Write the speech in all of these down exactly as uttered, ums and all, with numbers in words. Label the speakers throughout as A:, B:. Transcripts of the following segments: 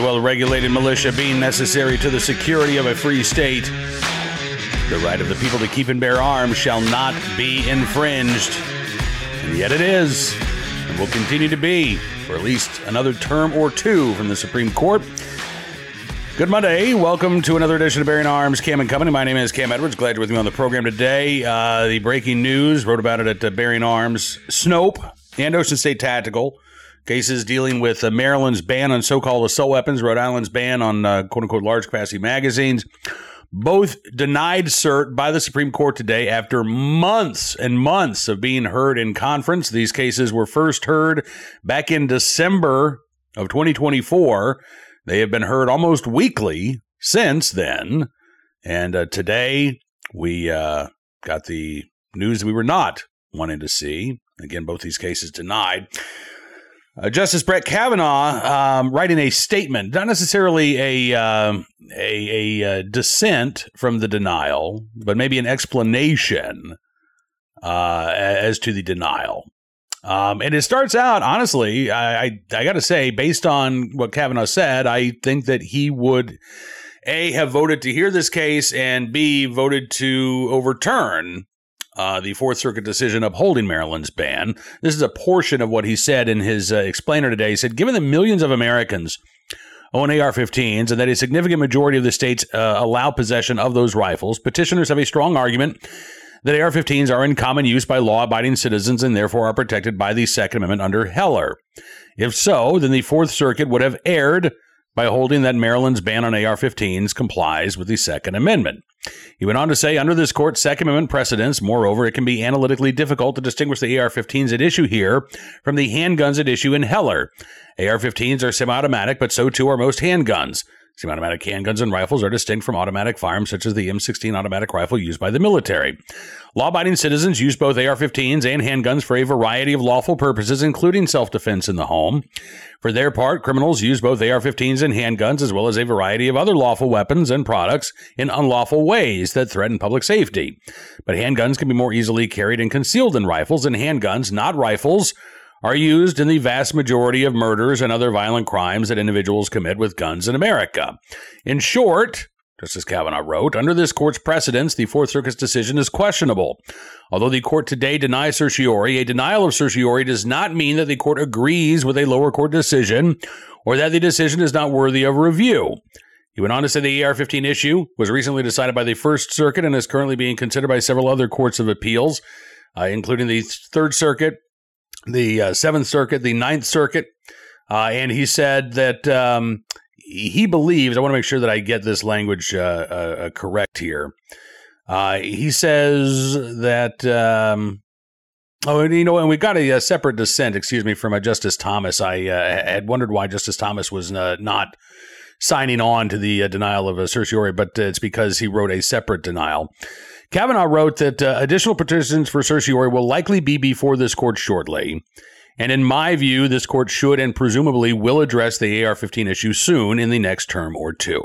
A: well-regulated militia being necessary to the security of a free state, the right of the people to keep and bear arms shall not be infringed. And yet it is, and will continue to be, for at least another term or two from the Supreme Court. Good Monday. Welcome to another edition of Bearing Arms, Cam and Company. My name is Cam Edwards. Glad you're with me on the program today. Uh, the breaking news, wrote about it at uh, Bearing Arms. Snope and Ocean State Tactical. Cases dealing with uh, Maryland's ban on so-called assault weapons, Rhode Island's ban on uh, quote-unquote large-capacity magazines. Both denied cert by the Supreme Court today after months and months of being heard in conference. These cases were first heard back in December of twenty twenty-four. They have been heard almost weekly since then. And uh, today we uh, got the news that we were not wanting to see. Again, both these cases denied. Uh, Justice Brett Kavanaugh um, writing a statement, not necessarily a, uh, a, a, a dissent from the denial, but maybe an explanation uh, as to the denial. Um, and it starts out, honestly, I, I, I got to say, based on what Kavanaugh said, I think that he would, A, have voted to hear this case, and B, voted to overturn Uh, the Fourth Circuit decision upholding Maryland's ban. This is a portion of what he said in his uh, explainer today. He said, given that millions of Americans own A R fifteens and that a significant majority of the states uh, allow possession of those rifles, petitioners have a strong argument that A R fifteens are in common use by law-abiding citizens and therefore are protected by the Second Amendment under Heller. If so, then the Fourth Circuit would have erred by holding that Maryland's ban on A R fifteens complies with the Second Amendment. He went on to say, under this court's Second Amendment precedents, moreover, it can be analytically difficult to distinguish the A R fifteens at issue here from the handguns at issue in Heller. A R fifteens are semi-automatic, but so too are most handguns. Semi-automatic handguns and rifles are distinct from automatic firearms such as the M sixteen automatic rifle used by the military. Law-abiding citizens use both A R fifteens and handguns for a variety of lawful purposes, including self-defense in the home. For their part, criminals use both A R fifteens and handguns, as well as a variety of other lawful weapons and products in unlawful ways that threaten public safety. But handguns can be more easily carried and concealed than rifles, and handguns, not rifles, are used in the vast majority of murders and other violent crimes that individuals commit with guns in America. In short, Justice Kavanaugh wrote, under this court's precedents, the Fourth Circuit's decision is questionable. Although the court today denies certiorari, a denial of certiorari does not mean that the court agrees with a lower court decision or that the decision is not worthy of review. He went on to say the A R fifteen issue was recently decided by the First Circuit and is currently being considered by several other courts of appeals, uh, including the Third Circuit, the uh, Seventh Circuit, the Ninth Circuit, uh, and he said that um, he believes, I want to make sure that I get this language uh, uh, correct here. Uh, he says that, um, oh, and, you know, and we got a, a separate dissent, excuse me, from uh, Justice Thomas. I uh, had wondered why Justice Thomas was uh, not signing on to the uh, denial of a certiorari, but it's because he wrote a separate denial. Kavanaugh wrote that uh, additional petitions for certiorari will likely be before this court shortly. And in my view, this court should and presumably will address the A R fifteen issue soon in the next term or two.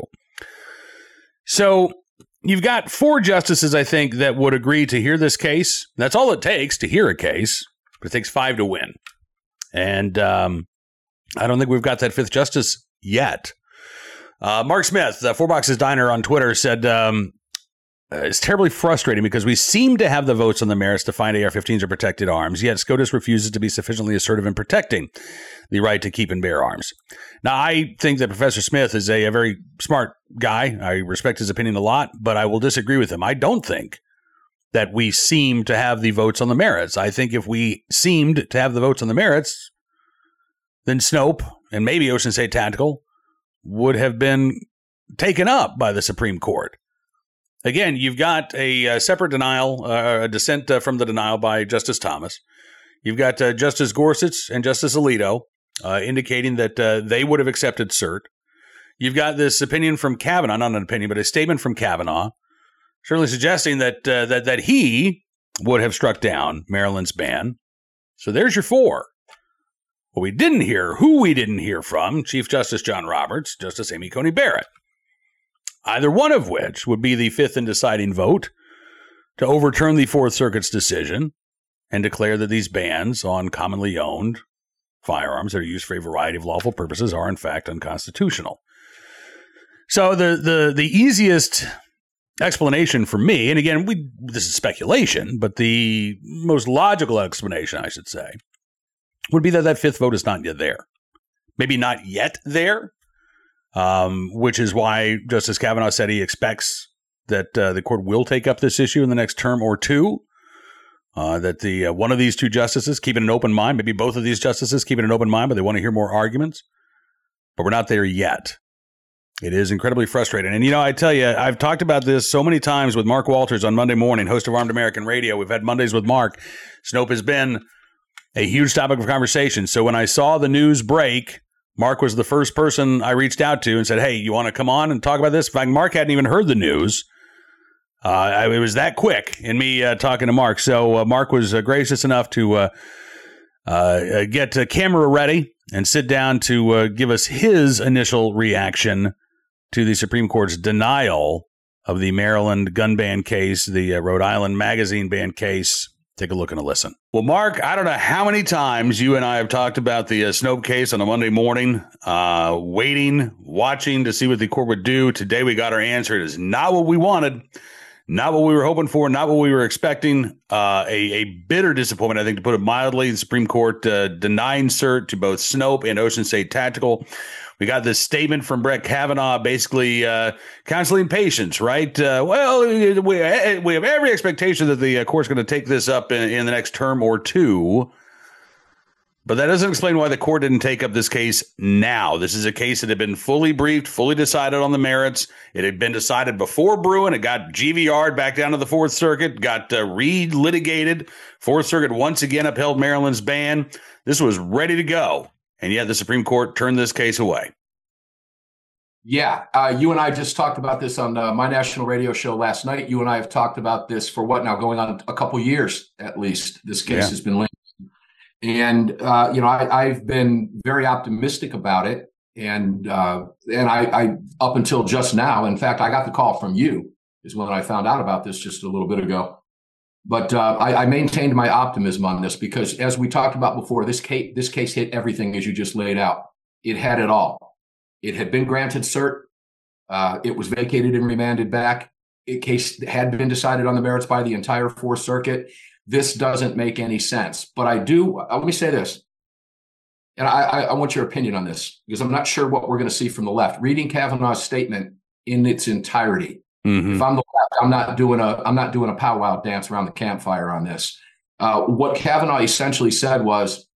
A: So you've got four justices, I think, that would agree to hear this case. That's all it takes to hear a case, but it takes five to win. And um, I don't think we've got that fifth justice yet. Uh, Mark Smith, uh, Four Boxes Diner on Twitter, said, um, it's terribly frustrating because we seem to have the votes on the merits to find A R fifteens are protected arms, yet SCOTUS refuses to be sufficiently assertive in protecting the right to keep and bear arms. Now, I think that Professor Smith is a, a very smart guy. I respect his opinion a lot, but I will disagree with him. I don't think that we seem to have the votes on the merits. I think if we seemed to have the votes on the merits, then Snope and maybe Ocean State Tactical would have been taken up by the Supreme Court. Again, you've got a, a separate denial, uh, a dissent uh, from the denial by Justice Thomas. You've got uh, Justice Gorsuch and Justice Alito uh, indicating that uh, they would have accepted cert. You've got this opinion from Kavanaugh, not an opinion, but a statement from Kavanaugh, certainly suggesting that uh, that that he would have struck down Maryland's ban. So there's your four. What we didn't hear, who we didn't hear from, Chief Justice John Roberts, Justice Amy Coney Barrett. Either one of which would be the fifth and deciding vote to overturn the Fourth Circuit's decision and declare that these bans on commonly owned firearms that are used for a variety of lawful purposes are in fact unconstitutional. So the the the easiest explanation for me, and again, we this is speculation, but the most logical explanation, I should say, would be that that fifth vote is not yet there. Maybe not yet there, um, which is why Justice Kavanaugh said he expects that uh, the court will take up this issue in the next term or two. Uh, that the uh, one of these two justices keeping an open mind, maybe both of these justices keeping an open mind, but they want to hear more arguments. But we're not there yet. It is incredibly frustrating. And, you know, I tell you, I've talked about this so many times with Mark Walters on Monday morning, host of Armed American Radio. We've had Mondays with Mark. Snope has been a huge topic of conversation. So when I saw the news break, Mark was the first person I reached out to and said, hey, you want to come on and talk about this? In fact, Mark hadn't even heard the news. Uh, it was that quick in me uh, talking to Mark. So uh, Mark was uh, gracious enough to uh, uh, get a camera ready and sit down to uh, give us his initial reaction to the Supreme Court's denial of the Maryland gun ban case, the uh, Rhode Island magazine ban case. Take a look and a listen. Well, Mark, I don't know how many times you and I have talked about the uh, Snope case on a Monday morning, uh, waiting, watching to see what the court would do. Today we got our answer. It is not what we wanted. Not what we were hoping for, not what we were expecting. Uh, a, a bitter disappointment, I think, to put it mildly. The Supreme Court uh, denying cert to both Snope and Ocean State Tactical. We got this statement from Brett Kavanaugh basically uh, counseling patience, right? Uh, well, we, we have every expectation that the court's going to take this up in, in the next term or two. But that doesn't explain why the court didn't take up this case now. This is a case that had been fully briefed, fully decided on the merits. It had been decided before Bruen. It got G V R'd back down to the Fourth Circuit, got uh, re-litigated. Fourth Circuit once again upheld Maryland's ban. This was ready to go. And yet the Supreme Court turned this case away.
B: Yeah, uh, you and I just talked about this on uh, my national radio show last night. You and I have talked about this for what now, going on a couple years at least. This case yeah. has been linked. And, uh, you know, I, I've been very optimistic about it. And uh, and I, I up until just now, in fact, I got the call from you is when I found out about this just a little bit ago. But uh, I, I maintained my optimism on this because, as we talked about before, this case, this case hit everything as you just laid out. It had it all. It had been granted cert. Uh, it was vacated and remanded back. It case had been decided on the merits by the entire Fourth Circuit. This doesn't make any sense. But I do, uh, let me say this, and I, I, I want your opinion on this, because I'm not sure what we're going to see from the left. Reading Kavanaugh's statement in its entirety, mm-hmm. if I'm the left, I'm not doing a, I'm not doing a powwow dance around the campfire on this. Uh, what Kavanaugh essentially said was,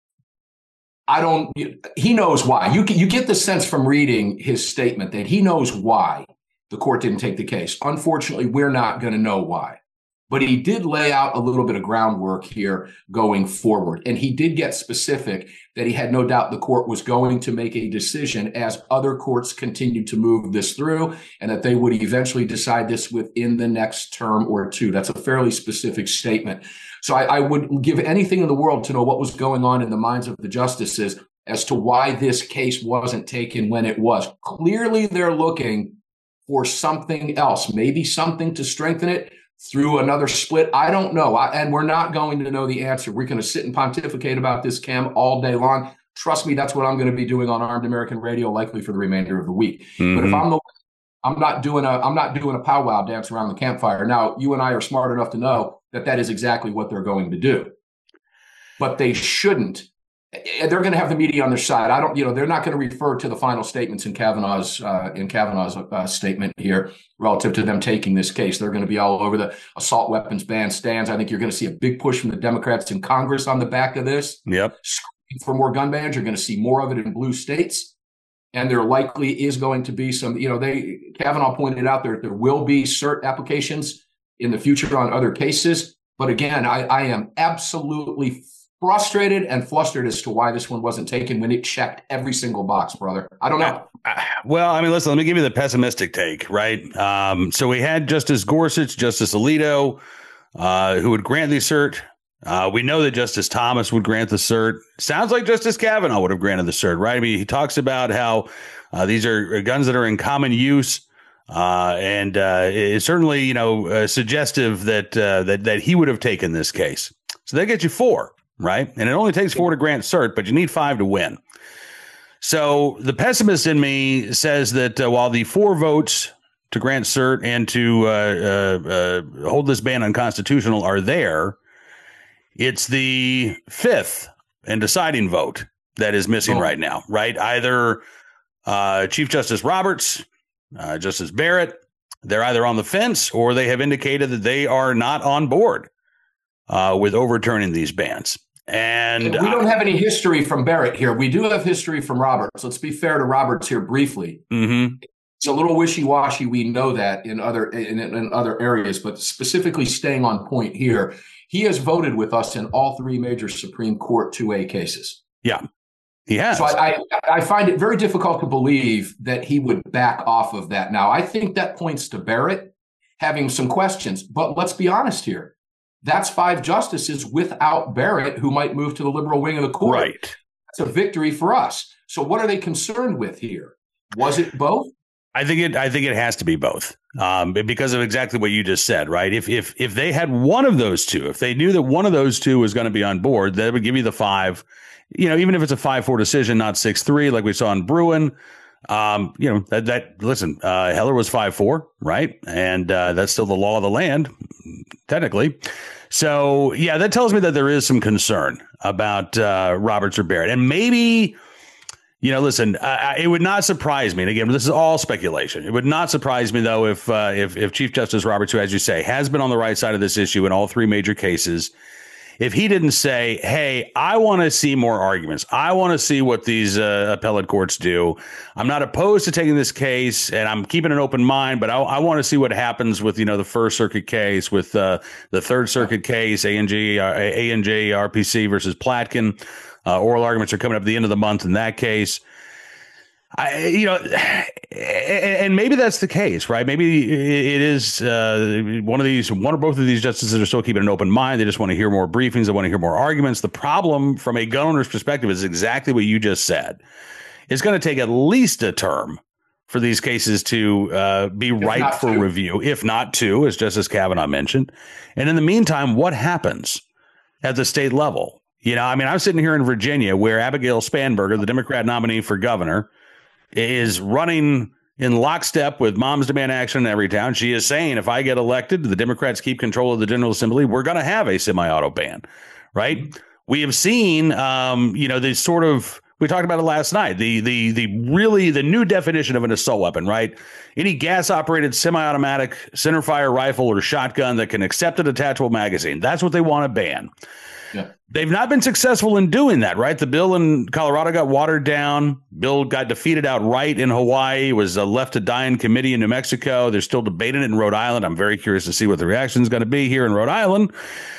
B: I don't, he knows why. You, you get the sense from reading his statement that he knows why the court didn't take the case. Unfortunately, we're not going to know why. But he did lay out a little bit of groundwork here going forward. And he did get specific that he had no doubt the court was going to make a decision as other courts continued to move this through, and that they would eventually decide this within the next term or two. That's a fairly specific statement. So I, I would give anything in the world to know what was going on in the minds of the justices as to why this case wasn't taken when it was. Clearly, they're looking for something else, maybe something to strengthen it through another split. I don't know. I, and we're not going to know the answer. We're going to sit and pontificate about this, Cam, all day long. Trust me, that's what I'm going to be doing on Armed American Radio, likely for the remainder of the week. Mm-hmm. But if I'm the, I'm not doing a, I'm not doing a powwow dance around the campfire. Now, you and I are smart enough to know that that is exactly what they're going to do. But they shouldn't. They're going to have the media on their side. I don't, you know, they're not going to refer to the final statements in Kavanaugh's uh, in Kavanaugh's uh, statement here relative to them taking this case. They're going to be all over the assault weapons ban stands. I think you're going to see a big push from the Democrats in Congress on the back of this.
A: Yep.
B: For more gun bans, you're going to see more of it in blue states, and there likely is going to be some. You know, they Kavanaugh pointed out there there will be cert applications in the future on other cases. But again, I, I am absolutely frustrated and flustered as to why this one wasn't taken when it checked every single box, brother. I don't know.
A: Uh, well, I mean, listen, let me give you the pessimistic take, right? Um, so we had Justice Gorsuch, Justice Alito, uh, who would grant the cert. Uh, we know that Justice Thomas would grant the cert. Sounds like Justice Kavanaugh would have granted the cert, right? I mean, he talks about how uh, these are guns that are in common use. Uh, and uh, it's certainly, you know, uh, suggestive that, uh, that that he would have taken this case. So that gets you four. right? And it only takes four to grant cert, but you need five to win. So the pessimist in me says that uh, while the four votes to grant cert and to uh, uh, uh, hold this ban unconstitutional are there, it's the fifth and deciding vote that is missing oh. right now, right? Either uh, Chief Justice Roberts, uh, Justice Barrett, they're either on the fence or they have indicated that they are not on board uh, with overturning these bans. And,
B: and we don't have any history from Barrett here. We do have history from Roberts. Let's be fair to Roberts here briefly.
A: Mm-hmm.
B: It's a little wishy-washy. We know that in other in, in other areas, but specifically staying on point here, he has voted with us in all three major Supreme Court two A cases.
A: Yeah, he has.
B: So I, I, I find it very difficult to believe that he would back off of that now. I think that points to Barrett having some questions. But let's be honest here. That's five justices without Barrett who might move to the liberal wing of the court.
A: Right.
B: That's a victory for us. So what are they concerned with here? Was it both?
A: I think it. I think it has to be both, um, because of exactly what you just said, right? If if if they had one of those two, if they knew that one of those two was going to be on board, that would give you the five. You know, even if it's a five four decision, not six three, like we saw in Bruin. Um, you know that that listen, uh, Heller was five four, right? And uh, that's still the law of the land, technically. So yeah, that tells me that there is some concern about uh, Roberts or Barrett, and maybe. You know, listen, uh, it would not surprise me. And again, this is all speculation. It would not surprise me, though, if uh, if if Chief Justice Roberts, who, as you say, has been on the right side of this issue in all three major cases, if he didn't say, hey, I want to see more arguments. I want to see what these uh, appellate courts do. I'm not opposed to taking this case, and I'm keeping an open mind, but I, I want to see what happens with, you know, the First Circuit case, with uh, the Third Circuit case, A N G, uh, A N J R P C versus Platkin. Uh, oral arguments are coming up at the end of the month in that case. I, you know, and maybe that's the case, right? Maybe it is uh, one of these, one or both of these justices are still keeping an open mind. They just want to hear more briefings. They want to hear more arguments. The problem from a gun owner's perspective is exactly what you just said. It's going to take at least a term for these cases to uh, be ripe for two. review, if not two, as Justice Kavanaugh mentioned. And in the meantime, what happens at the state level? You know, I mean, I'm sitting here in Virginia where Abigail Spanberger, the Democrat nominee for governor, is running in lockstep with Moms Demand Action in Everytown. She is saying, if I get elected, the Democrats keep control of the General Assembly, we're going to have a semi-auto ban, right? Mm-hmm. We have seen, um, you know, the sort of, we talked about it last night, the the the really the new definition of an assault weapon, right? Any gas-operated semi-automatic centerfire rifle or shotgun that can accept a detachable magazine. That's what they want to ban. Yeah. They've not been successful in doing that, right? The bill in Colorado got watered down. Bill got defeated outright in Hawaii, was uh, left to die in committee in New Mexico. They're still debating it in Rhode Island. I'm very curious to see what the reaction is going to be here in Rhode Island.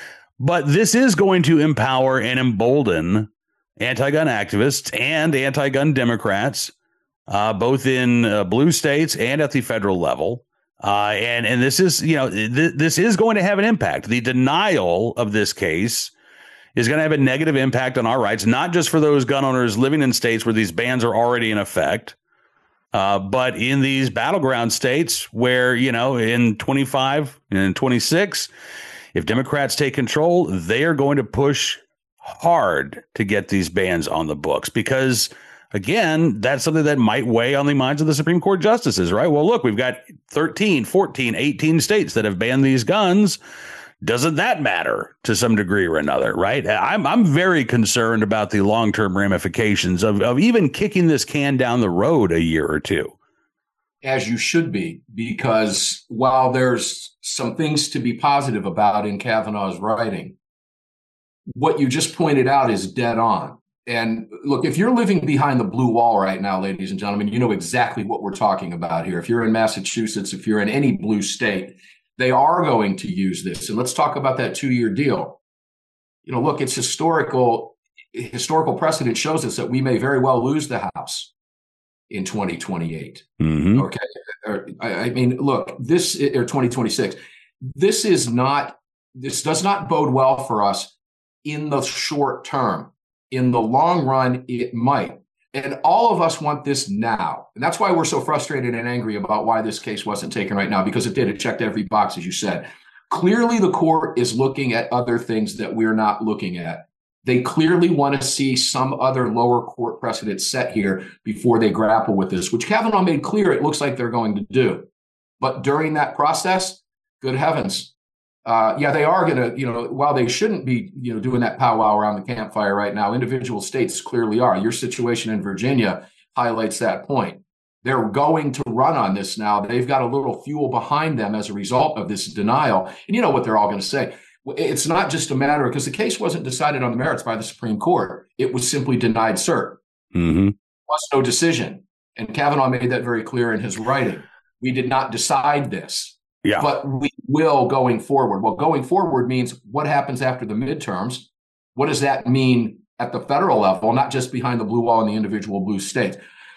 A: But this is going to empower and embolden anti-gun activists and anti-gun Democrats, uh, both in uh, blue states and at the federal level. Uh, and, and this is, you know, th- this is going to have an impact. The denial of this case is going to have a negative impact on our rights, not just for those gun owners living in states where these bans are already in effect, uh, but in these battleground states where, you know, in twenty-five and twenty-six, if Democrats take control, they are going to push hard to get these bans on the books because, again, that's something that might weigh on the minds of the Supreme Court justices, right? Well, look, we've got thirteen, fourteen, eighteen states that have banned these guns. Doesn't that matter to some degree or another, right? I'm I'm very concerned about the long-term ramifications of, of even kicking this can down the road a year or two.
B: As you should be, because while there's some things to be positive about in Kavanaugh's writing, what you just pointed out is dead on. And look, if you're living behind the blue wall right now, ladies and gentlemen, you know exactly what we're talking about here. If you're in Massachusetts, if you're in any blue state, they are going to use this. And let's talk about that two-year deal. You know, look, it's historical. Historical precedent shows us that we may very well lose the House in twenty twenty-eight.
A: Mm-hmm.
B: Okay. Or, I mean, look, this or twenty twenty-six. This is not, this does not bode well for us in the short term. In the long run, it might. And all of us want this now. And that's why we're so frustrated and angry about why this case wasn't taken right now, because it did. It checked every box, as you said. Clearly, the court is looking at other things that we're not looking at. They clearly want to see some other lower court precedent set here before they grapple with this, which Kavanaugh made clear it looks like they're going to do. But during that process, good heavens, uh, yeah, they are going to, you know, while they shouldn't be, you know, doing that powwow around the campfire right now, individual states clearly are. Your situation in Virginia highlights that point. They're going to run on this now. They've got a little fuel behind them as a result of this denial. And you know what they're all going to say. It's not just a matter because the case wasn't decided on the merits by the Supreme Court. It was simply denied cert.
A: Mm-hmm.
B: There was no decision. And Kavanaugh made that very clear in his writing. We did not decide this,
A: yeah.
B: but we will going forward. Well, going forward means what happens after the midterms? What does that mean at the federal level, not just behind the blue wall in the individual blue states?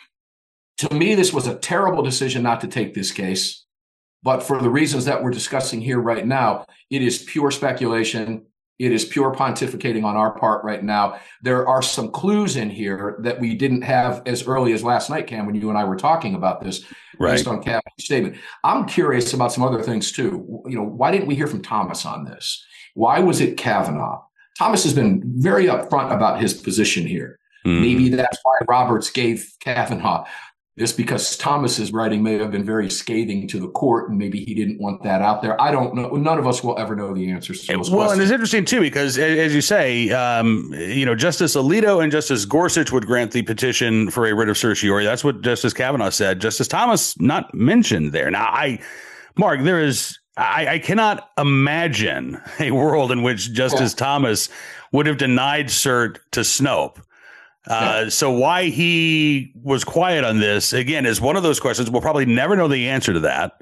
B: To me, this was a terrible decision not to take this case. But for the reasons that we're discussing here right now, it is pure speculation. It is pure pontificating on our part right now. There are some clues in here that we didn't have as early as last night, Cam, when you and I were talking about this,
A: right,
B: based on Kavanaugh's statement. I'm curious about some other things, too. You know, why didn't we hear from Thomas on this? Why was it Kavanaugh? Thomas has been very upfront about his position here. Mm. Maybe that's why Roberts gave Kavanaugh this, because Thomas's writing may have been very scathing to the court, and maybe he didn't want that out there. I don't know. None of us will ever know the answers to those
A: well,
B: questions.
A: And it's interesting, too, because as you say, um, you know, Justice Alito and Justice Gorsuch would grant the petition for a writ of certiorari. That's what Justice Kavanaugh said. Justice Thomas not mentioned there. Now, I, Mark, there is I, I cannot imagine a world in which Justice yeah. Thomas would have denied cert to Snope. Uh, yeah. So why he was quiet on this, again, is one of those questions. We'll probably never know the answer to that.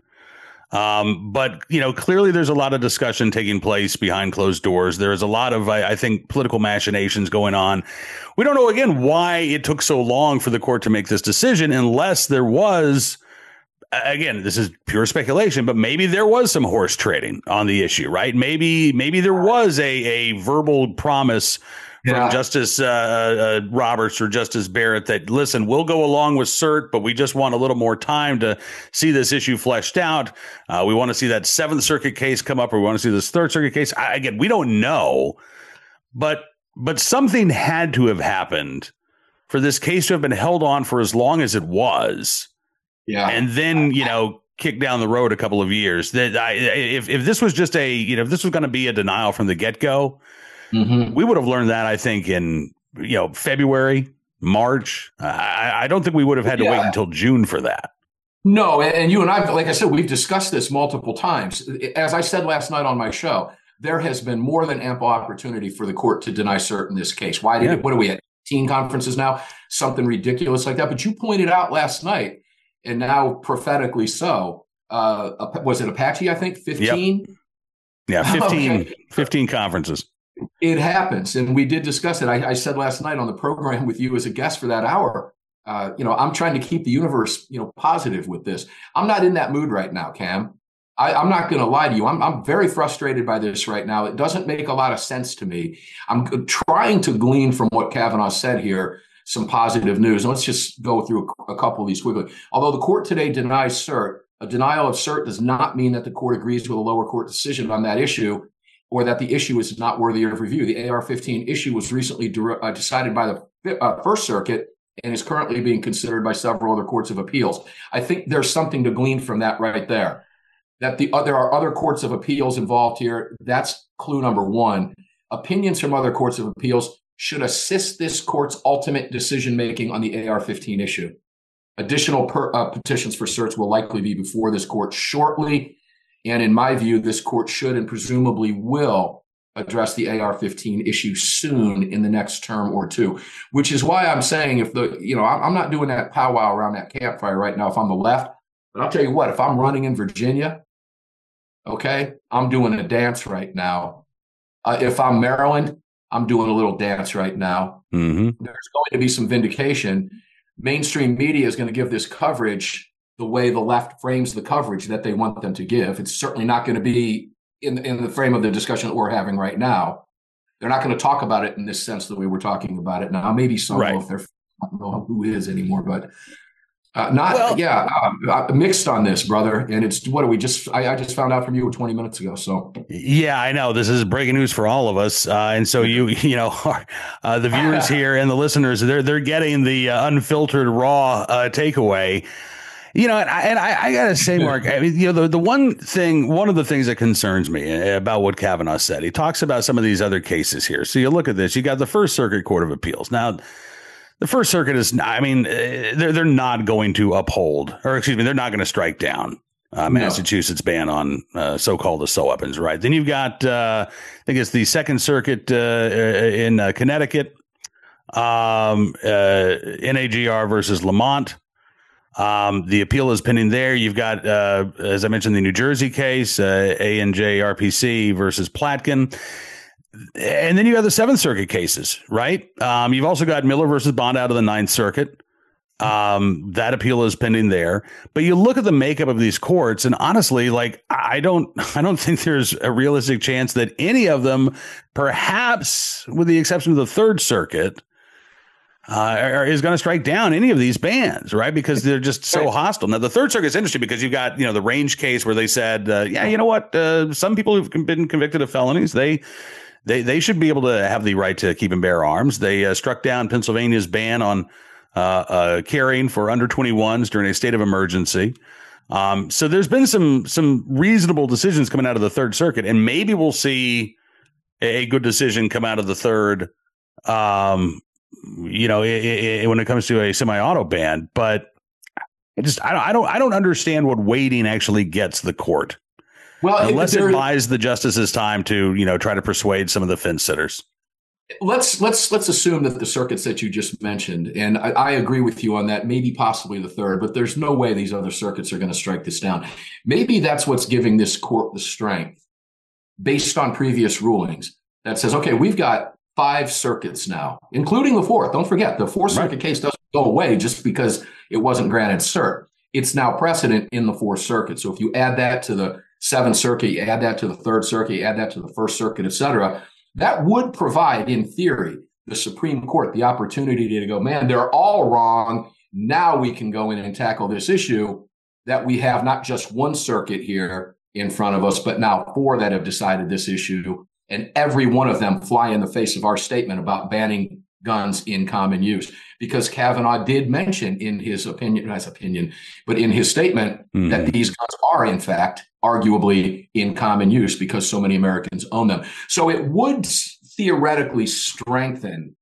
A: Um, but, you know, clearly there's a lot of discussion taking place behind closed doors. There is a lot of, I, I think, political machinations going on. We don't know, again, why it took so long for the court to make this decision, unless there was, again, this is pure speculation, but maybe there was some horse trading on the issue, right? Maybe maybe there was a, a verbal promise from yeah. Justice uh, uh, Roberts or Justice Barrett that, listen, we'll go along with cert, but we just want a little more time to see this issue fleshed out. Uh, we want to see that Seventh Circuit case come up, or we want to see this Third Circuit case. I, again, we don't know, but but something had to have happened for this case to have been held on for as long as it was. Yeah, and then, you know, kick down the road a couple of years. That I, if if this was just a, you know, if this was going to be a denial from the get go. Mm-hmm. We would have learned that, I think, in, you know, February, March. I, I don't think we would have had to yeah. wait until June for that.
B: No. And you and I, like I said, we've discussed this multiple times. As I said last night on my show, there has been more than ample opportunity for the court to deny cert in this case. Why did yeah. it? What are we at? eighteen conferences now? Something ridiculous like that. But you pointed out last night, and now prophetically so, uh, was it Apache, I think, fifteen?
A: Yep. Yeah, fifteen, okay. fifteen conferences.
B: It happens, and we did discuss it. I, I said last night on the program with you as a guest for that hour, uh, you know, I'm trying to keep the universe, you know, positive with this. I'm not in that mood right now, Cam. I, I'm not going to lie to you. I'm, I'm very frustrated by this right now. It doesn't make a lot of sense to me. I'm trying to glean from what Kavanaugh said here some positive news. Let's just go through a, a couple of these quickly. Although the court today denies cert, a denial of cert does not mean that the court agrees with a lower court decision on that issue, or that the issue is not worthy of review. The A R fifteen issue was recently de- uh, decided by the uh, First Circuit and is currently being considered by several other courts of appeals. I think there's something to glean from that right there. That the uh, there are other courts of appeals involved here. That's clue number one. Opinions from other courts of appeals should assist this court's ultimate decision-making on the A R fifteen issue. Additional per, uh, petitions for certs will likely be before this court shortly. And in my view, this court should and presumably will address the A R fifteen issue soon in the next term or two, which is why I'm saying if the, you know, I'm not doing that powwow around that campfire right now if I'm the left. But I'll tell you what, if I'm running in Virginia, okay, I'm doing a dance right now. Uh, if I'm Maryland, I'm doing a little dance right now. Mm-hmm. There's going to be some vindication. Mainstream media is going to give this coverage the way the left frames the coverage that they want them to give. It's certainly not going to be in, in the frame of the discussion that we're having right now. They're not going to talk about it in this sense the way we're talking about it now. Maybe some, right. if they're, I don't know who is anymore, but Uh, not,
A: Well,
B: yeah, uh, mixed on this, brother. And it's what do we just, I, I just found out from you twenty minutes ago. So,
A: yeah, I know this is breaking news for all of us, uh, and so you, you know, uh, the viewers here and the listeners, they're they're getting the uh, unfiltered, raw uh, takeaway. You know, and I, and I, I gotta say, Mark, I mean, you know, the, the one thing, one of the things that concerns me about what Kavanaugh said, he talks about some of these other cases here. So you look at this, you got the First Circuit Court of Appeals. Now, the First Circuit is, I mean, they're they're not going to uphold, or excuse me, they're not going to strike down uh, Massachusetts' no. ban on uh, so-called assault weapons, right? Then you've got, uh, I think it's the Second Circuit uh, in uh, Connecticut, um, uh, N A G R versus Lamont. Um, the appeal is pending there. You've got, uh, as I mentioned, the New Jersey case, uh, A N J R P C versus Platkin. And then you have the Seventh Circuit cases, right? Um, you've also got Miller versus Bond out of the Ninth Circuit. Um, that appeal is pending there. But you look at the makeup of these courts, and honestly, like, I don't, I don't think there's a realistic chance that any of them, perhaps with the exception of the Third Circuit, Uh, is going to strike down any of these bans, right? Because they're just so hostile. Now, the Third Circuit is interesting because you've got, you know, the Range case where they said, uh, yeah, you know what? Uh, some people who've been convicted of felonies, they they they should be able to have the right to keep and bear arms. They uh, struck down Pennsylvania's ban on uh, uh, carrying for under twenty-ones during a state of emergency. Um, so there's been some some reasonable decisions coming out of the Third Circuit, and maybe we'll see a good decision come out of the Third. Um, you know, it, it, when it comes to a semi-auto ban, but it just, I don't, I don't, I don't understand what waiting actually gets the court. Well, unless it buys the justices time to, you know, try to persuade some of the fence sitters.
B: Let's let's let's assume that the circuits that you just mentioned, and I, I agree with you on that, maybe possibly the third, but there's no way these other circuits are going to strike this down. Maybe that's what's giving this court the strength based on previous rulings that says, okay, we've got five circuits now, including the fourth. Don't forget, the Fourth Circuit right. case doesn't go away just because it wasn't granted cert. It's now precedent in the Fourth Circuit. So if you add that to the Seventh Circuit, you add that to the Third Circuit, you add that to the First Circuit, et cetera, that would provide, in theory, the Supreme Court the opportunity to go, man, they're all wrong. Now we can go in and tackle this issue that we have not just one circuit here in front of us, but now four that have decided this issue. And every one of them fly in the face of our statement about banning guns in common use, because Kavanaugh did mention in his opinion, not his opinion, but in his statement mm-hmm. that these guns are, in fact, arguably in common use because so many Americans own them. So it would theoretically strengthen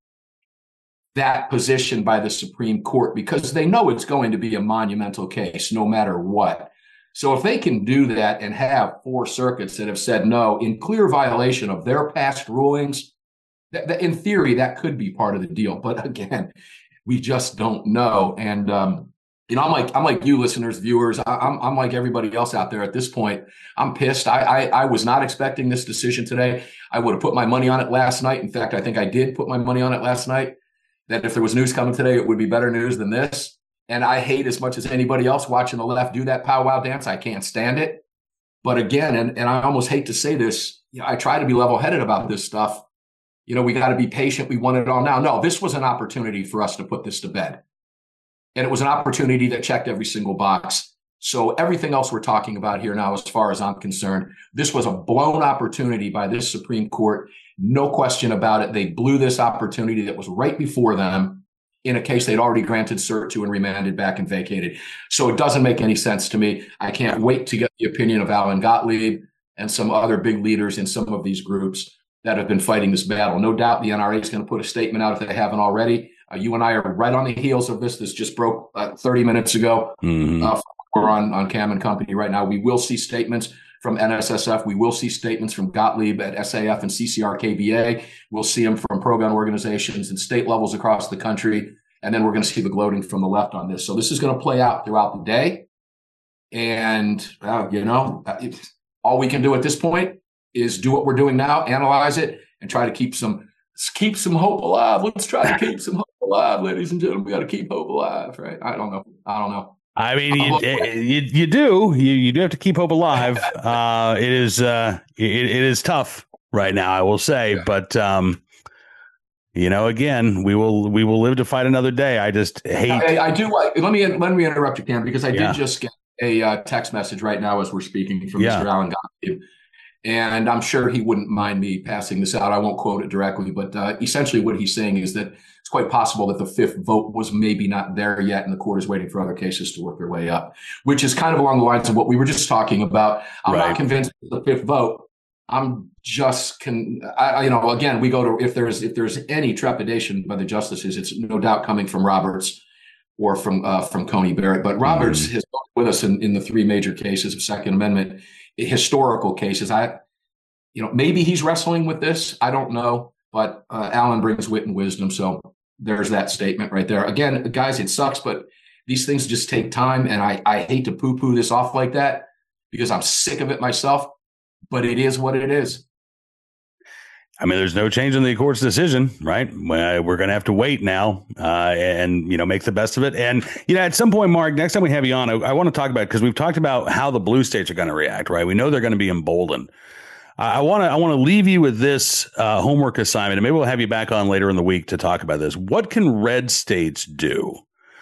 B: that position by the Supreme Court because they know it's going to be a monumental case no matter what. So if they can do that and have four circuits that have said no in clear violation of their past rulings, that, that in theory, that could be part of the deal. But again, we just don't know. And, um, you know, I'm like, I'm like you listeners, viewers, I, I'm, I'm like everybody else out there at this point. I'm pissed. I, I, I was not expecting this decision today. I would have put my money on it last night. In fact, I think I did put my money on it last night, that if there was news coming today, it would be better news than this. And I hate as much as anybody else watching the left do that powwow dance. I can't stand it. But again, and, and I almost hate to say this, you know, I try to be level-headed about this stuff. You know, we got to be patient. We want it all now. No, this was an opportunity for us to put this to bed. And it was an opportunity that checked every single box. So everything else we're talking about here now, as far as I'm concerned, this was a blown opportunity by this Supreme Court. No question about it. They blew this opportunity that was right before them in a case they'd already granted cert to and remanded back and vacated. So it doesn't make any sense to me. I can't wait to get the opinion of Alan Gottlieb and some other big leaders in some of these groups that have been fighting this battle. No doubt the N R A is going to put a statement out if they haven't already. Uh, you and I are right on the heels of this. This just broke uh, thirty minutes ago. Mm-hmm. Uh, we're on, on Cam and Company right now. We will see statements from N S S F. We will see statements from Gottlieb at S A F and C C R K B A. We'll see them from pro-gun organizations and state levels across the country. And then we're going to see the gloating from the left on this. So this is going to play out throughout the day. And, uh, you know, it, all we can do at this point is do what we're doing now, analyze it, and try to keep some keep some hope alive. Let's try to keep some hope alive, ladies and gentlemen. We got to keep hope alive, right? I don't know. I don't know.
A: I mean, you, you, you do. You, you do have to keep hope alive. Uh, it is uh, it, it is tough right now, I will say. Yeah. But, um, you know, again, we will we will live to fight another day. I just hate.
B: I, I do. Uh, let me let me interrupt you, Cam, because I
A: Yeah.
B: did just get a uh, text message right now as we're speaking from
A: Yeah.
B: Mister Alan Gottlieb, and I'm sure he wouldn't mind me passing this out. I won't quote it directly, but uh, essentially what he's saying is that it's quite possible that the fifth vote was maybe not there yet, and the court is waiting for other cases to work their way up, which is kind of along the lines of what we were just talking about. I'm
A: Right.
B: not convinced it's the fifth vote. I'm just can I, you know, again, we go to if there's if there's any trepidation by the justices, it's no doubt coming from Roberts or from uh, from Coney Barrett. But Roberts mm-hmm. has been with us in, in the three major cases of Second Amendment, historical cases. I, you know, maybe he's wrestling with this. I don't know. But uh, Alan brings wit and wisdom. So there's that statement right there. Again, guys, it sucks, but these things just take time. And I, I hate to poo-poo this off like that because I'm sick of it myself. But it is what it is.
A: I mean, there's no change in the court's decision, right? We're going to have to wait now uh, and, you know, make the best of it. And, you know, at some point, Mark, next time we have you on, I, I want to talk about, because we've talked about how the blue states are going to react, right? We know they're going to be emboldened. I want to I want to leave you with this uh, homework assignment, and maybe we'll have you back on later in the week to talk about this. What can red states do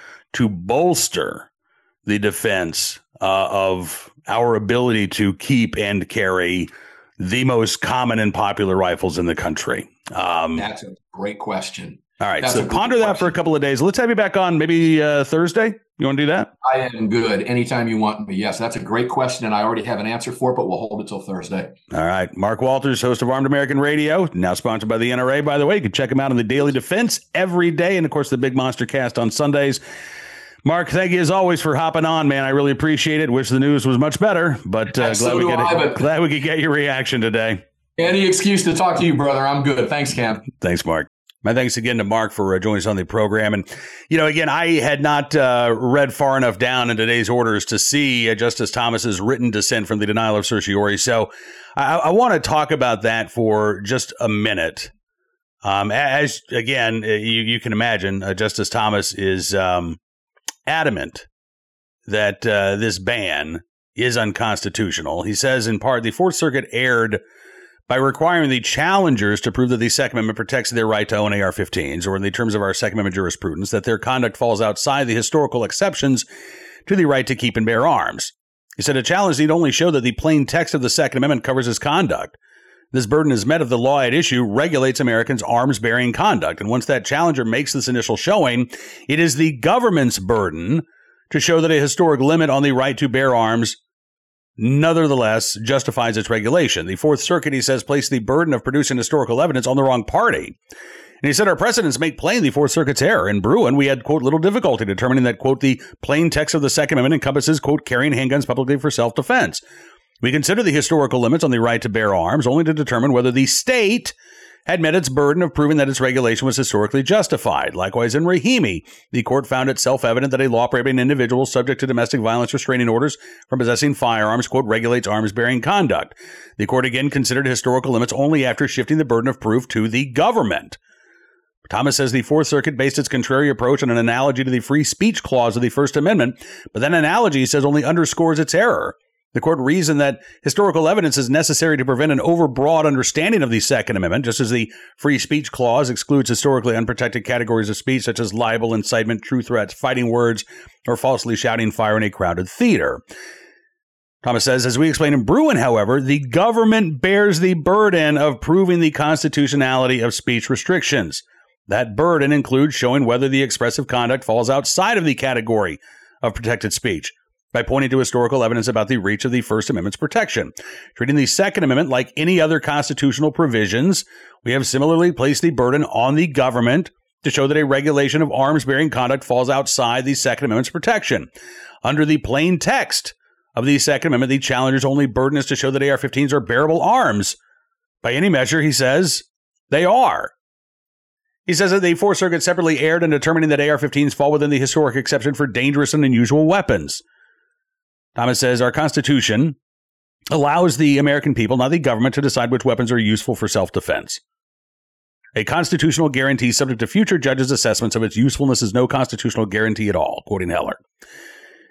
A: to bolster the defense uh, of our ability to keep and carry the most common and popular rifles in the country? Um,
B: That's a great question.
A: All right,
B: That's
A: so ponder that question. For a couple of days. Let's have you back on maybe uh, Thursday. You want to do that?
B: I am good. Anytime you want me. Yes, that's a great question, and I already have an answer for it, but we'll hold it till Thursday.
A: All right. Mark Walters, host of Armed American Radio, now sponsored by the N R A, by the way. You can check him out on the Daily Defense every day, and, of course, the Big Monster Cast on Sundays. Mark, thank you as always for hopping on, man. I really appreciate it. Wish the news was much better, but uh, glad,
B: so
A: we get
B: I,
A: it, glad we could get your reaction today.
B: Any excuse to talk to you, brother. I'm good. Thanks, Cam.
A: Thanks, Mark. My thanks again to Mark for uh, joining us on the program. And, you know, again, I had not uh, read far enough down in today's orders to see uh, Justice Thomas's written dissent from the denial of certiorari. So I, I want to talk about that for just a minute. Um, as, again, you, you can imagine, uh, Justice Thomas is um, adamant that uh, this ban is unconstitutional. He says, in part, the Fourth Circuit erred by requiring the challengers to prove that the Second Amendment protects their right to own A R fifteens, or in the terms of our Second Amendment jurisprudence, that their conduct falls outside the historical exceptions to the right to keep and bear arms. He said a challenge need only show that the plain text of the Second Amendment covers his conduct. This burden is met if the law at issue regulates Americans' arms-bearing conduct. And once that challenger makes this initial showing, it is the government's burden to show that a historic limit on the right to bear arms nevertheless justifies its regulation. The Fourth Circuit, he says, placed the burden of producing historical evidence on the wrong party. And he said our precedents make plain the Fourth Circuit's error. In Bruin, we had, quote, little difficulty determining that, quote, the plain text of the Second Amendment encompasses, quote, carrying handguns publicly for self-defense. We consider the historical limits on the right to bear arms only to determine whether the state had met its burden of proving that its regulation was historically justified. Likewise, in Rahimi, the court found it self-evident that a law prohibiting individuals subject to domestic violence restraining orders from possessing firearms, quote, regulates arms-bearing conduct. The court again considered historical limits only after shifting the burden of proof to the government. Thomas says the Fourth Circuit based its contrary approach on an analogy to the free speech clause of the First Amendment, but that analogy, he says, only underscores its error. The court reasoned that historical evidence is necessary to prevent an overbroad understanding of the Second Amendment, just as the free speech clause excludes historically unprotected categories of speech such as libel, incitement, true threats, fighting words, or falsely shouting fire in a crowded theater. Thomas says, as we explained in Bruin, however, the government bears the burden of proving the constitutionality of speech restrictions. That burden includes showing whether the expressive conduct falls outside of the category of protected speech, by pointing to historical evidence about the reach of the First Amendment's protection. Treating the Second Amendment like any other constitutional provisions, we have similarly placed the burden on the government to show that a regulation of arms-bearing conduct falls outside the Second Amendment's protection. Under the plain text of the Second Amendment, the challenger's only burden is to show that A R fifteens are bearable arms. By any measure, he says, they are. He says that the Fourth Circuit separately erred in determining that A R fifteens fall within the historic exception for dangerous and unusual weapons. Thomas says our Constitution allows the American people, not the government, to decide which weapons are useful for self-defense. A constitutional guarantee subject to future judges' assessments of its usefulness is no constitutional guarantee at all, quoting Heller.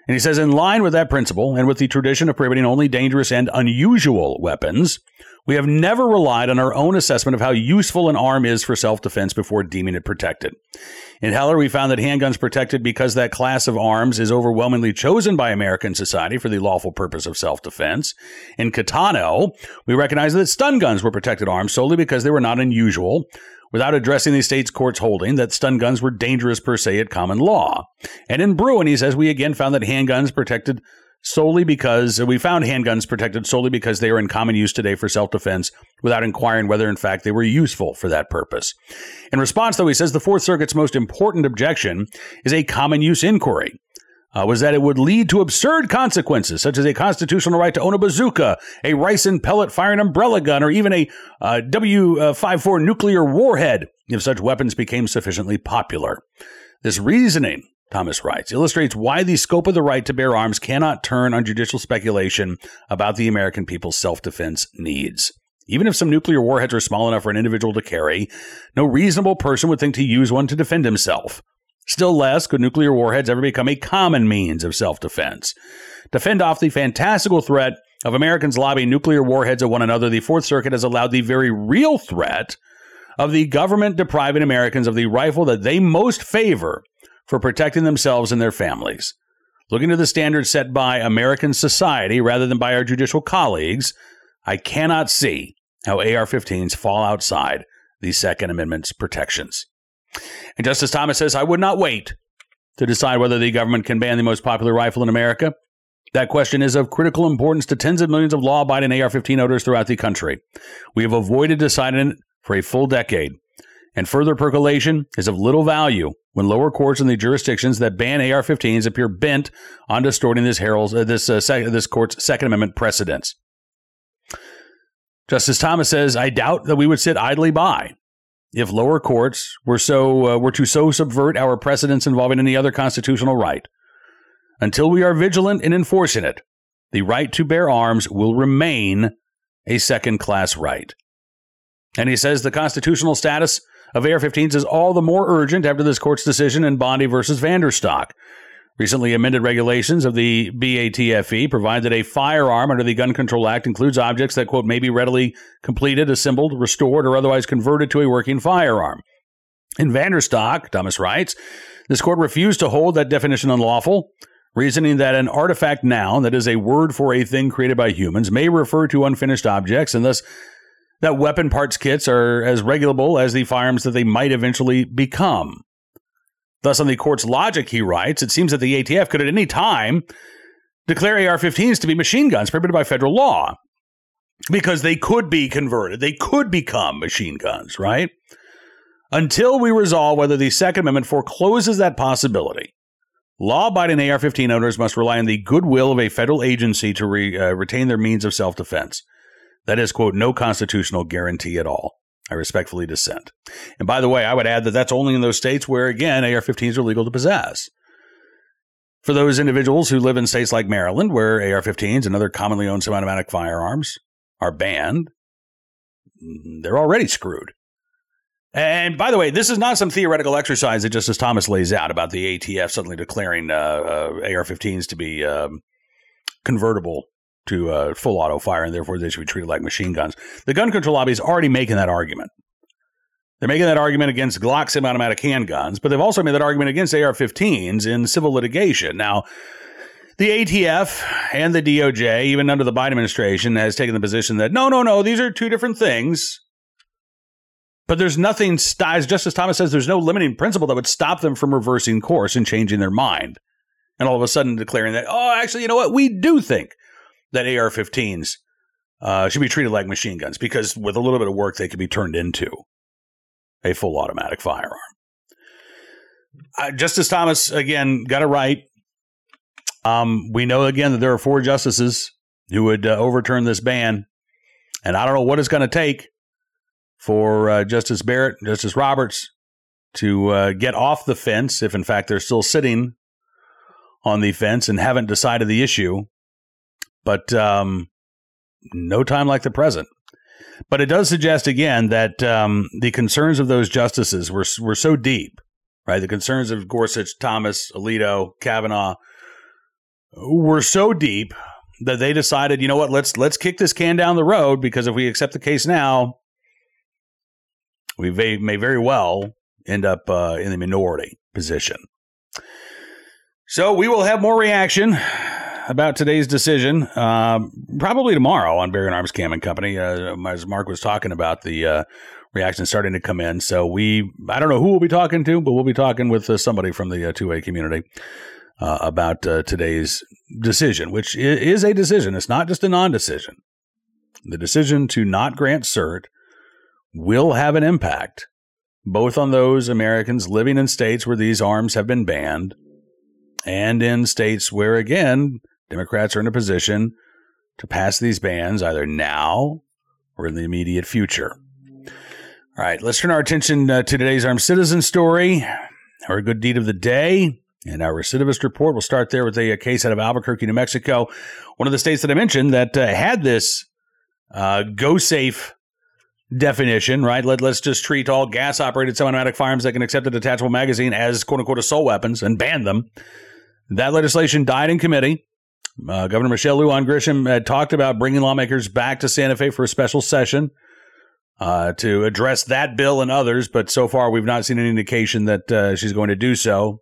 A: And he says, in line with that principle and with the tradition of prohibiting only dangerous and unusual weapons, we have never relied on our own assessment of how useful an arm is for self-defense before deeming it protected. In Heller, we found that handguns protected because that class of arms is overwhelmingly chosen by American society for the lawful purpose of self-defense. In Catano, we recognized that stun guns were protected arms solely because they were not unusual, without addressing the state's court's holding that stun guns were dangerous per se at common law. And in Bruin, he says, we again found that handguns protected solely because we found handguns protected solely because they are in common use today for self-defense without inquiring whether, in fact, they were useful for that purpose. In response, though, he says the Fourth Circuit's most important objection is a common use inquiry. Uh, was that it would lead to absurd consequences, such as a constitutional right to own a bazooka, a rice and pellet firing umbrella gun, or even a uh, W fifty-four nuclear warhead, if such weapons became sufficiently popular. This reasoning, Thomas writes, illustrates why the scope of the right to bear arms cannot turn on judicial speculation about the American people's self-defense needs. Even if some nuclear warheads are small enough for an individual to carry, no reasonable person would think to use one to defend himself. Still less could nuclear warheads ever become a common means of self-defense. To fend off the fantastical threat of Americans lobbying nuclear warheads at one another, the Fourth Circuit has allowed the very real threat of the government depriving Americans of the rifle that they most favor for protecting themselves and their families. Looking to the standards set by American society rather than by our judicial colleagues, I cannot see how A R fifteens fall outside the Second Amendment's protections. And Justice Thomas says, I would not wait to decide whether the government can ban the most popular rifle in America. That question is of critical importance to tens of millions of law-abiding A R fifteen owners throughout the country. We have avoided deciding it for a full decade, and further percolation is of little value when lower courts in the jurisdictions that ban A R fifteens appear bent on distorting this, herald's, uh, this, uh, sec- this court's Second Amendment precedents. Justice Thomas says, I doubt that we would sit idly by if lower courts were so uh, were to so subvert our precedents involving any other constitutional right. Until we are vigilant in enforcing it, the right to bear arms will remain a second-class right. And he says the constitutional status of A R fifteens is all the more urgent after this court's decision in Bondi versus Vanderstock. Recently amended regulations of the B A T F E provide that a firearm under the Gun Control Act includes objects that, quote, may be readily completed, assembled, restored, or otherwise converted to a working firearm. In Vanderstock, Thomas writes, this court refused to hold that definition unlawful, reasoning that an artifact noun, that is a word for a thing created by humans, may refer to unfinished objects, and thus that weapon parts kits are as regulable as the firearms that they might eventually become. Thus, on the court's logic, he writes, it seems that the A T F could at any time declare A R fifteens to be machine guns prohibited by federal law because they could be converted. They could become machine guns, right? Until we resolve whether the Second Amendment forecloses that possibility, law-abiding A R fifteen owners must rely on the goodwill of a federal agency to re, uh, retain their means of self-defense. That is, quote, no constitutional guarantee at all. I respectfully dissent. And by the way, I would add that that's only in those states where, again, A R fifteens are legal to possess. For those individuals who live in states like Maryland, where A R fifteens and other commonly owned semi-automatic firearms are banned, they're already screwed. And by the way, this is not some theoretical exercise that Justice Thomas lays out about the A T F suddenly declaring uh, uh, A R fifteens to be um, convertible to uh, full auto fire, and therefore they should be treated like machine guns. The gun control lobby is already making that argument. They're making that argument against Glock semi-automatic handguns, but they've also made that argument against A R fifteens in civil litigation. Now, the A T F and the D O J, even under the Biden administration, has taken the position that, no, no, no, these are two different things. But there's nothing, as Justice Thomas says, there's no limiting principle that would stop them from reversing course and changing their mind. And all of a sudden declaring that, oh, actually, you know what, we do think that A R fifteens uh, should be treated like machine guns because with a little bit of work, they could be turned into a full automatic firearm. Uh, Justice Thomas, again, got it right. Um, we know, again, that there are four justices who would uh, overturn this ban. And I don't know what it's going to take for uh, Justice Barrett, Justice Roberts to uh, get off the fence, if in fact they're still sitting on the fence and haven't decided the issue. But um, no time like the present. But it does suggest, again, that um, the concerns of those justices were were so deep, right? The concerns of Gorsuch, Thomas, Alito, Kavanaugh were so deep that they decided, you know what, let's let's kick this can down the road, because if we accept the case now, we may, may very well end up uh, in the minority position. So we will have more reaction about today's decision, um, probably tomorrow on Bearing Arms Cam and Company, uh, as Mark was talking about the uh, reaction starting to come in. So we, I don't know who we'll be talking to, but we'll be talking with uh, somebody from the uh, two A community uh, about uh, today's decision, which is a decision. It's not just a non-decision. The decision to not grant cert will have an impact both on those Americans living in states where these arms have been banned and in states where, again, Democrats are in a position to pass these bans either now or in the immediate future. All right, let's turn our attention uh, to today's Armed Citizen story, our good deed of the day, and our recidivist report. We'll start there with a, a case out of Albuquerque, New Mexico, one of the states that I mentioned that uh, had this uh, go safe definition, right? Let, let's just treat all gas-operated semi-automatic firearms that can accept a detachable magazine as quote-unquote assault weapons and ban them. That legislation died in committee. Uh, Governor Michelle Lujan Grisham had talked about bringing lawmakers back to Santa Fe for a special session uh, to address that bill and others, but so far we've not seen any indication that uh, she's going to do so.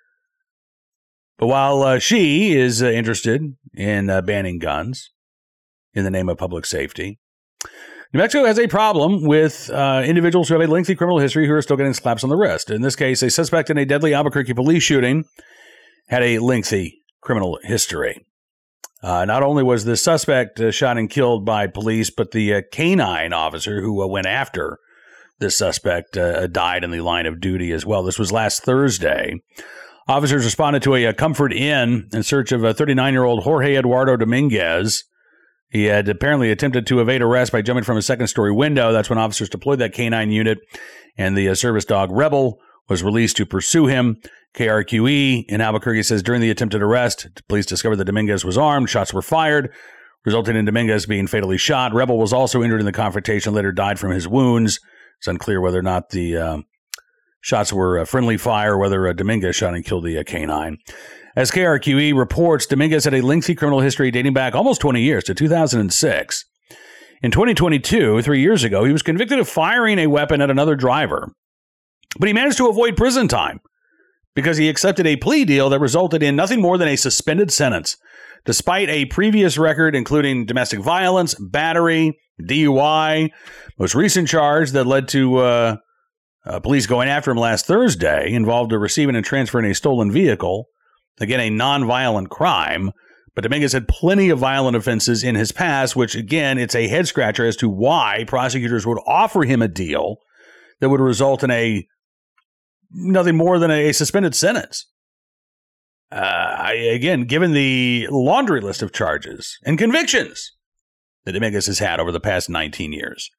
A: But while uh, she is uh, interested in uh, banning guns in the name of public safety, New Mexico has a problem with uh, individuals who have a lengthy criminal history who are still getting slaps on the wrist. In this case, a suspect in a deadly Albuquerque police shooting had a lengthy criminal history. Uh, not only was the suspect uh, shot and killed by police, but the uh, canine officer who uh, went after the suspect uh, died in the line of duty as well. This was last Thursday. Officers responded to a, a Comfort Inn in search of a thirty-nine-year-old Jorge Eduardo Dominguez. He had apparently attempted to evade arrest by jumping from a second-story window. That's when officers deployed that canine unit, and the uh, service dog Rebel was released to pursue him. K R Q E in Albuquerque says during the attempted arrest, police discovered that Dominguez was armed. Shots were fired, resulting in Dominguez being fatally shot. Rebel was also injured in the confrontation, later died from his wounds. It's unclear whether or not the uh, shots were uh, friendly fire, or whether uh, Dominguez shot and killed the uh, canine. As K R Q E reports, Dominguez had a lengthy criminal history dating back almost twenty years to two thousand six. In twenty twenty-two, three years ago, he was convicted of firing a weapon at another driver, but he managed to avoid prison time because he accepted a plea deal that resulted in nothing more than a suspended sentence, despite a previous record including domestic violence, battery, D U I. Most recent charge that led to uh, uh, police going after him last Thursday involved receiving and transferring a stolen vehicle. Again, a non-violent crime, but Dominguez had plenty of violent offenses in his past, which, again, it's a head-scratcher as to why prosecutors would offer him a deal that would result in a nothing more than a suspended sentence. Uh, I, again, given the laundry list of charges and convictions that Dominguez has had over the past nineteen years.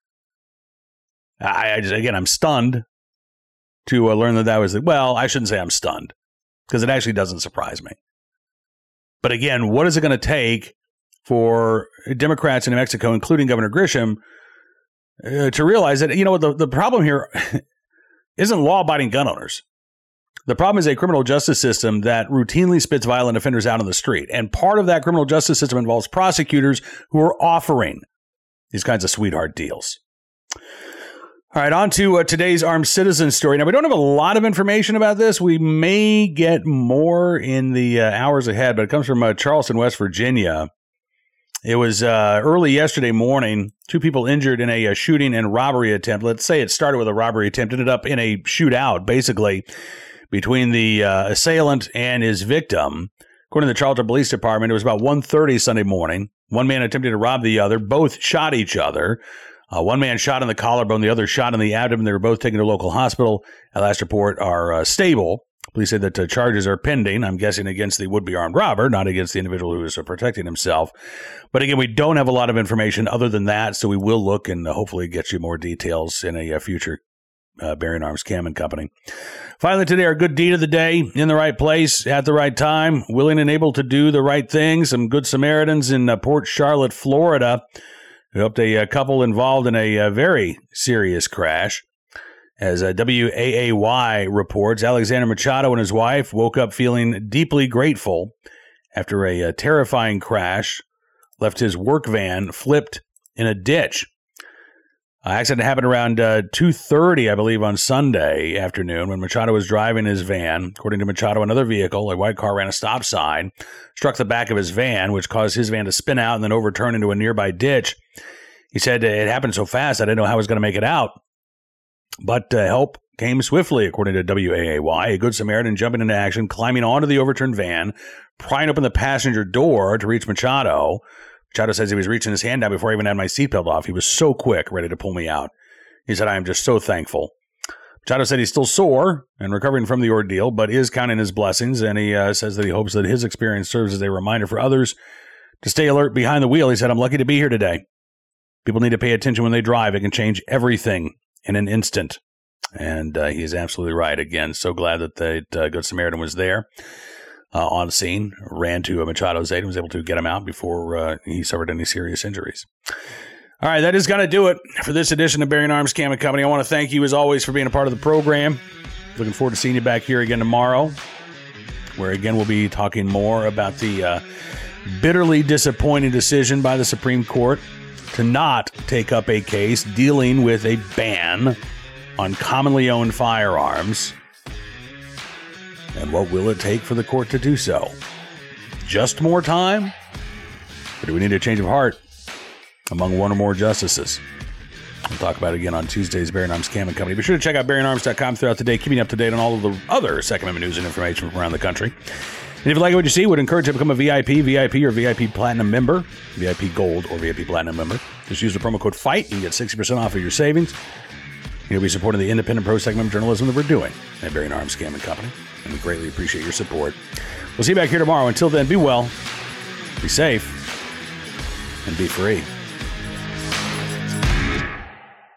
A: I, I just, again, I'm stunned to uh, learn that that was, the, well, I shouldn't say I'm stunned, because it actually doesn't surprise me. But again, what is it going to take for Democrats in New Mexico, including Governor Grisham, uh, to realize that, you know, the, the problem here isn't law-abiding gun owners. The problem is a criminal justice system that routinely spits violent offenders out on the street. And part of that criminal justice system involves prosecutors who are offering these kinds of sweetheart deals. All right, on to uh, today's Armed Citizen story. Now, we don't have a lot of information about this. We may get more in the uh, hours ahead, but it comes from uh, Charleston, West Virginia. It was uh, early yesterday morning, two people injured in a, a shooting and robbery attempt. Let's say it started with a robbery attempt, ended up in a shootout, basically, between the uh, assailant and his victim. According to the Charleston Police Department, it was about one thirty Sunday morning. One man attempted to rob the other. Both shot each other. Uh, one man shot in the collarbone, the other shot in the abdomen. They were both taken to a local hospital. At last report are uh, stable. Police say that uh, charges are pending, I'm guessing against the would-be armed robber, not against the individual who is uh, protecting himself. But again, we don't have a lot of information other than that, so we will look and uh, hopefully get you more details in a uh, future uh, Bearing Arms Cam and Company. Finally today, our good deed of the day, in the right place, at the right time, willing and able to do the right thing. Some good Samaritans in uh, Port Charlotte, Florida, who helped a, a couple involved in a, a very serious crash. As uh, W A A Y reports, Alexander Machado and his wife woke up feeling deeply grateful after a, a terrifying crash left his work van flipped in a ditch. Uh, accident happened around uh, two thirty, I believe, on Sunday afternoon when Machado was driving his van. According to Machado, another vehicle, a white car, ran a stop sign, struck the back of his van, which caused his van to spin out and then overturn into a nearby ditch. He said it happened so fast I didn't know how I was going to make it out. But uh, help came swiftly, according to W A A Y. A Good Samaritan jumping into action, climbing onto the overturned van, prying open the passenger door to reach Machado. Machado says he was reaching his hand out before I even had my seatbelt off. He was so quick, ready to pull me out. He said, I am just so thankful. Machado said he's still sore and recovering from the ordeal, but is counting his blessings, and he uh, says that he hopes that his experience serves as a reminder for others to stay alert behind the wheel. He said, I'm lucky to be here today. People need to pay attention when they drive. It can change everything in an instant. And uh, he is absolutely right. Again, so glad that the uh, Good Samaritan was there. Uh, on the scene, ran to uh, Machado's aid and was able to get him out before uh, he suffered any serious injuries. All right, that is going to do it for this edition of Bearing Arms Cam and Company. I want to thank you, as always, for being a part of the program. Looking forward to seeing you back here again tomorrow, where, again, we'll be talking more about the uh, bitterly disappointing decision by the Supreme Court to not take up a case dealing with a ban on commonly owned firearms. And what will it take for the court to do so? Just more time? Or do we need a change of heart among one or more justices? We'll talk about it again on Tuesday's Bearing Arms Cam and Company. Be sure to check out bearing arms dot com throughout the day, keeping up to date on all of the other Second Amendment news and information from around the country. And if you like what you see, would encourage you to become a V I P, V I P, or V I P Platinum member, V I P Gold, or V I P Platinum member. Just use the promo code FIGHT. You can get sixty percent off of your savings. You'll be supporting the independent pro-Second Amendment journalism that we're doing at Bearing Arms Cam and Company. And we greatly appreciate your support. We'll see you back here tomorrow. Until then, be well, be safe, and be free.